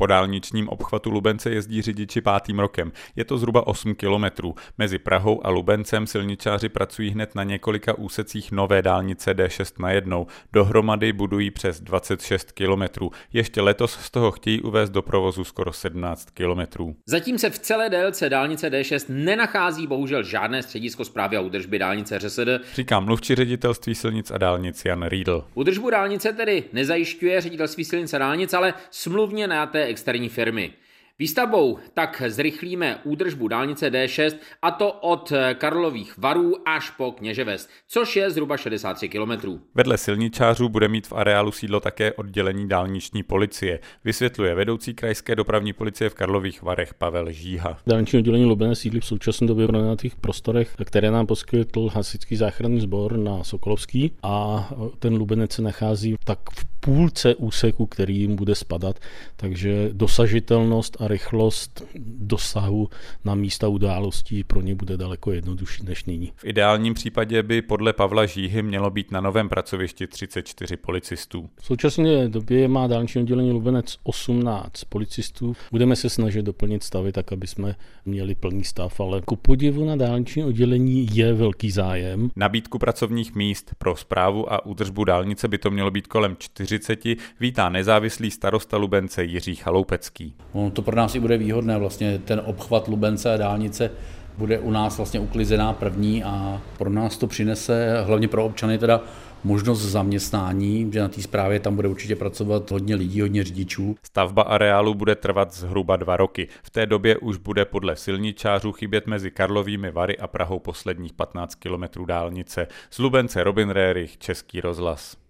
Po dálničním obchvatu Lubence jezdí řidiči 5. rokem. Je to zhruba 8 kilometrů. Mezi Prahou a Lubencem silničáři pracují hned na několika úsecích nové dálnice D6 najednou. Dohromady budují přes 26 kilometrů. Ještě letos z toho chtějí uvést do provozu skoro 17 kilometrů. Zatím se v celé délce dálnice D6 nenachází bohužel žádné středisko správy a údržby dálnice ŘSD, říká mluvčí ředitelství silnic a dálnic Jan Riedl. Údržbu dálnice tedy nezajišťuje ředitelství silnic a dálnic, ale smluvně najaté externí firmy. Výstavbou tak zrychlíme údržbu dálnice D6, a to od Karlových Varů až po Kněževes, což je zhruba 63 kilometrů. Vedle silničářů bude mít v areálu sídlo také oddělení dálniční policie, vysvětluje vedoucí krajské dopravní policie v Karlových Varech Pavel Žíha. Dálniční oddělení Lubenec sídlí v současné době v pronajatých prostorech, které nám poskytl hasičský záchranný sbor na Sokolovský, a ten Lubenec se nachází tak v půlce úseku, který jim bude spadat, takže dosažitelnost a rychlost dosahu na místa událostí pro ně bude daleko jednodušší než nyní. V ideálním případě by podle Pavla Žíhy mělo být na novém pracovišti 34 policistů. V současné době má dálniční oddělení Lubenec 18 policistů. Budeme se snažit doplnit stavy tak, aby jsme měli plný stav, ale ku podivu na dálniční oddělení je velký zájem. Nabídku pracovních míst pro správu a údržbu dálnice by to mělo být kolem 40, vítá nezávislý starosta Lubence Jiří Chaloupecký. To pro nás i bude výhodné, vlastně ten obchvat Lubence a dálnice bude u nás vlastně uklizená první a pro nás to přinese, hlavně pro občany teda, možnost zaměstnání, že na té správě tam bude určitě pracovat hodně lidí, hodně řidičů. Stavba areálu bude trvat zhruba 2 roky. V té době už bude podle silničářů chybět mezi Karlovými Vary a Prahou posledních 15 kilometrů dálnice. Z Lubence Robin Rérich, Český rozhlas.